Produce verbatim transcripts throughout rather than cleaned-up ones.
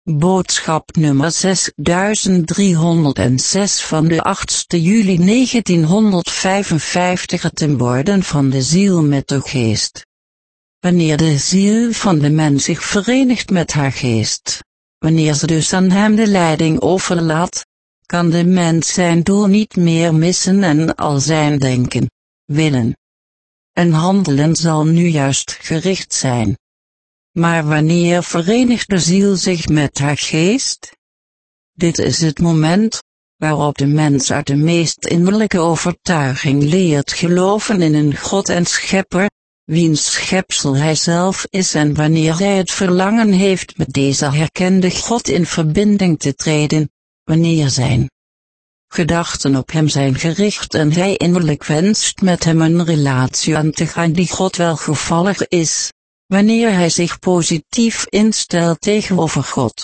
Boodschap nummer zesduizend driehonderdzes van de achtste juli negentienhonderdvijfenvijftig. Het ten worden van de ziel met de geest. Wanneer de ziel van de mens zich verenigt met haar geest, wanneer ze dus aan hem de leiding overlaat, kan de mens zijn doel niet meer missen en al zijn denken, willen en handelen zal nu juist gericht zijn. Maar wanneer verenigt de ziel zich met haar geest? Dit is het moment waarop de mens uit de meest innerlijke overtuiging leert geloven in een God en Schepper, wiens schepsel hij zelf is, en wanneer hij het verlangen heeft met deze herkende God in verbinding te treden, wanneer zijn gedachten op hem zijn gericht en hij innerlijk wenst met hem een relatie aan te gaan die God welgevallig is, wanneer hij zich positief instelt tegenover God,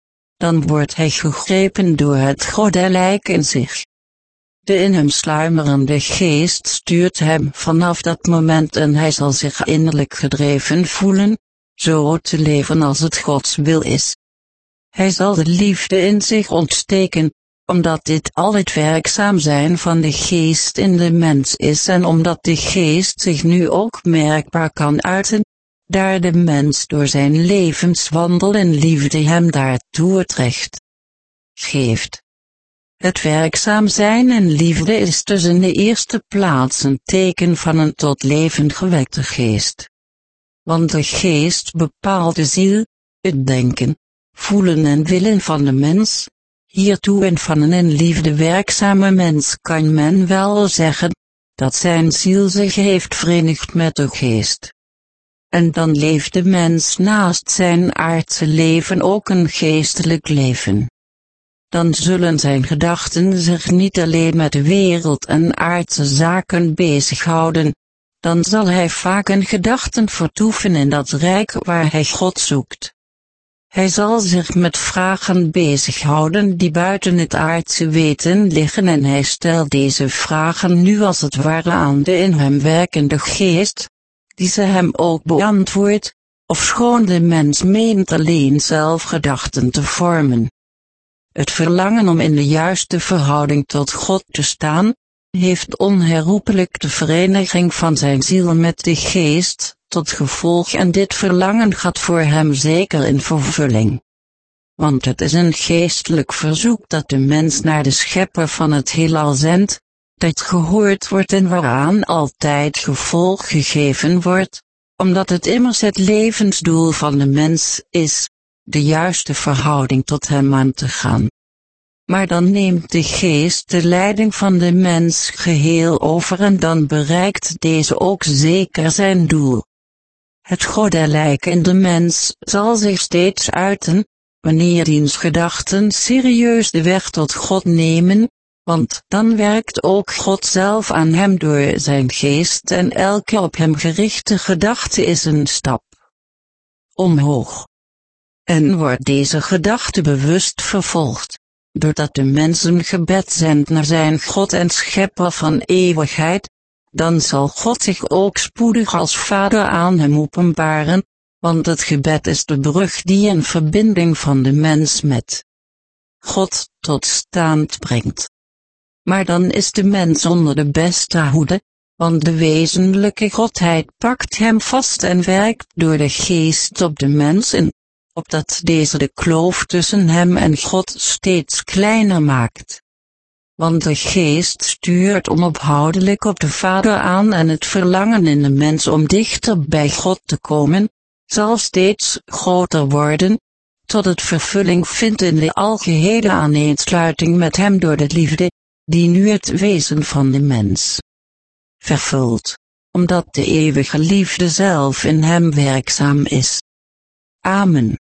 dan wordt hij gegrepen door het godelijk in zich. De in hem sluimerende geest stuurt hem vanaf dat moment en hij zal zich innerlijk gedreven voelen, zo te leven als het Gods wil is. Hij zal de liefde in zich ontsteken, omdat dit al het werkzaam zijn van de geest in de mens is en omdat de geest zich nu ook merkbaar kan uiten, daar de mens door zijn levenswandel in liefde hem daartoe terecht geeft. Het werkzaam zijn in liefde is dus in de eerste plaats een teken van een tot leven gewekte geest. Want de geest bepaalt de ziel, het denken, voelen en willen van de mens. Hiertoe en van een in liefde werkzame mens kan men wel zeggen, dat zijn ziel zich heeft verenigd met de geest. En dan leeft de mens naast zijn aardse leven ook een geestelijk leven. Dan zullen zijn gedachten zich niet alleen met de wereld en aardse zaken bezighouden, dan zal hij vaak in gedachten vertoeven in dat rijk waar hij God zoekt. Hij zal zich met vragen bezighouden die buiten het aardse weten liggen en hij stelt deze vragen nu als het ware aan de in hem werkende geest, die ze hem ook beantwoordt, ofschoon de mens meent alleen zelf gedachten te vormen. Het verlangen om in de juiste verhouding tot God te staan, heeft onherroepelijk de vereniging van zijn ziel met de geest tot gevolg en dit verlangen gaat voor hem zeker in vervulling. Want het is een geestelijk verzoek dat de mens naar de Schepper van het heelal zendt, dat gehoord wordt en waaraan altijd gevolg gegeven wordt, omdat het immers het levensdoel van de mens is, de juiste verhouding tot hem aan te gaan. Maar dan neemt de geest de leiding van de mens geheel over en dan bereikt deze ook zeker zijn doel. Het goddelijke in de mens zal zich steeds uiten, wanneer diens gedachten serieus de weg tot God nemen, want dan werkt ook God zelf aan hem door zijn geest en elke op hem gerichte gedachte is een stap omhoog. En wordt deze gedachte bewust vervolgd, doordat de mens een gebed zendt naar zijn God en Schepper van eeuwigheid, dan zal God zich ook spoedig als Vader aan hem openbaren, want het gebed is de brug die een verbinding van de mens met God tot stand brengt. Maar dan is de mens onder de beste hoede, want de wezenlijke Godheid pakt hem vast en werkt door de geest op de mens in, opdat deze de kloof tussen hem en God steeds kleiner maakt. Want de geest stuurt onophoudelijk op de Vader aan en het verlangen in de mens om dichter bij God te komen, zal steeds groter worden, tot het vervulling vindt in de algehele aaneensluiting met hem door de liefde, die nu het wezen van de mens vervult, omdat de eeuwige liefde zelf in hem werkzaam is. Amen.